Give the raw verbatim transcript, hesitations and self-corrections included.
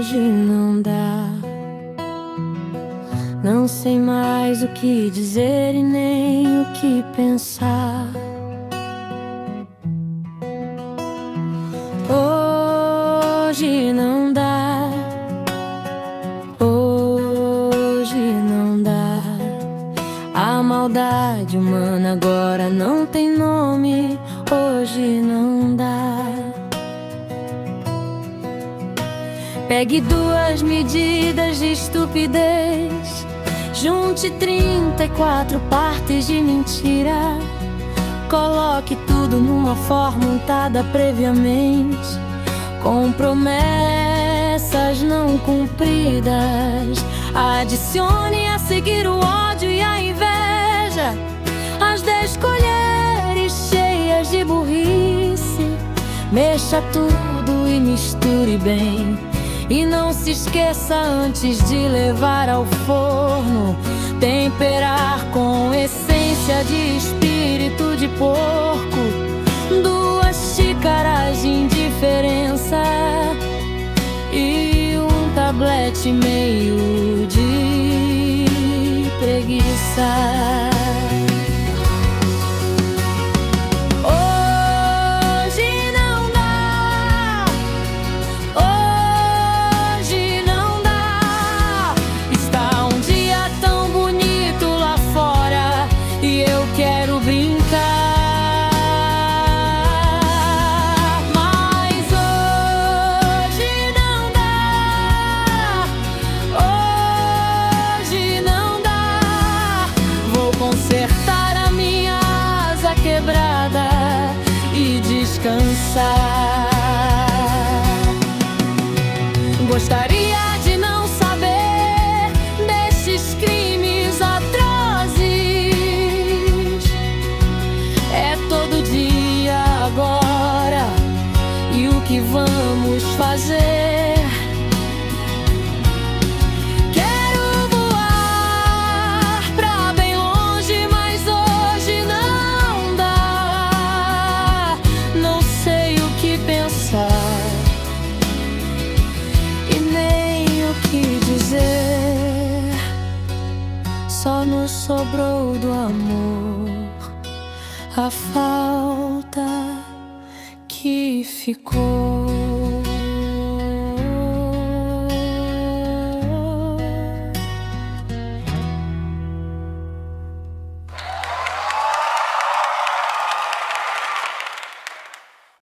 Hoje não dá. Não sei mais o que dizer e nem o que pensar. Hoje não dá. Hoje não dá. A maldade humana agora não tem nome. Hoje não dá. Pegue duas medidas de estupidez, junte trinta e quatro partes de mentira, coloque tudo numa forma untada previamente, com promessas não cumpridas. Adicione a seguir o ódio e a inveja, as dez colheres cheias de burrice. Mexa tudo e misture bem. E não se esqueça antes de levar ao forno, temperar com essência de espírito de porco, duas xícaras de indiferença e um tablete meio de preguiça. Consertar a minha asa quebrada e descansar. Gostaria de não saber destes crimes atrozes. É todo dia agora. E o que vamos fazer? Só nos sobrou do amor a falta que ficou.